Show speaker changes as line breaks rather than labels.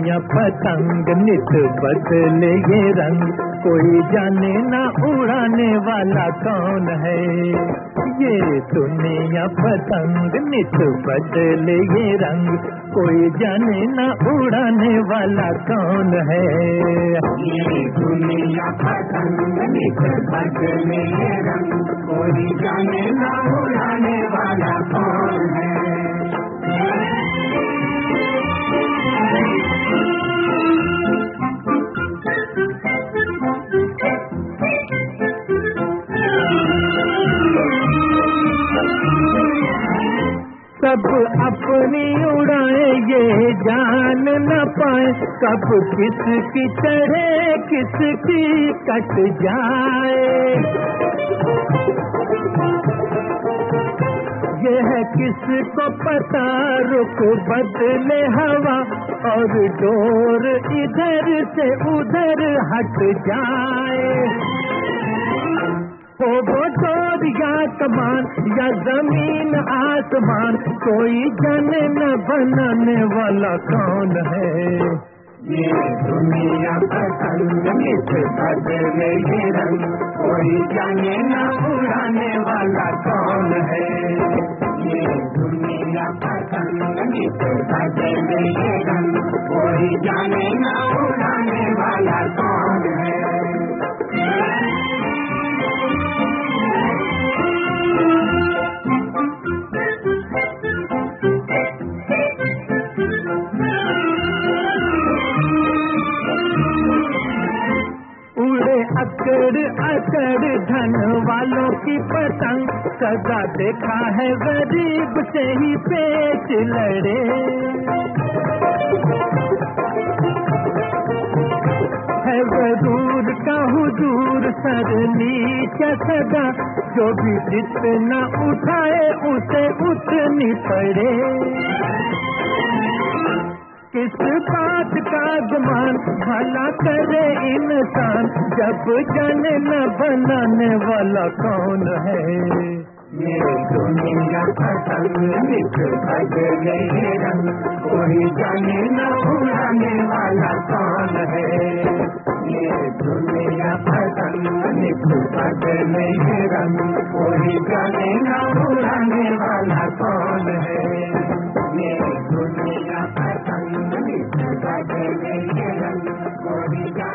दुनिया पतंग नित बदले ये रंग, कोई जाने ना उड़ाने वाला कौन है। ये दुनिया पतंग नित बदले ये रंग, कोई जाने ना उड़ाने वाला कौन है।
ये दुनिया पतंग नित बदले ये रंग, कोई जाने ना उड़ाने वाला कौन है।
सब अपनी उड़ाए ये जान न पाए, कब किसकी चढ़े किसकी कट जाए। यह किसको पता रुख बदले हवा, और डोर इधर से उधर हट जाए। हो वो डोर या कमान या जमीन आसमान, कोई जाने न बनाने वाला कौन है।
ये दुनिया पतंग नित बदले ये रंग, कोई जाने न उड़ाने वाला कौन है। ये दुनिया पतंग नित बदले ये रंग, कोई जाने न उड़ाने वाला कौन है।
अकड़ अकड़ धन वालों की पतंग, सदा देखा है गरीब से ही पेच लड़े। है जरूर का हुजूर सर नीचे सदा, जो भी जितना उठाए उसे उतनी पड़े। किस बात का गुमान भला करे इंसान, जब जाने न बनाने वाला कौन है।
ये दुनिया पतंग नित बदले ये रंग, कोई जाने न उड़ाने वाला कौन है। ये दुनिया पतंग नित बदले ये रंग, कोई जाने न उड़ाने वाला कौन है। ये दुनिया पतंग नित बदले ये रंग, कोई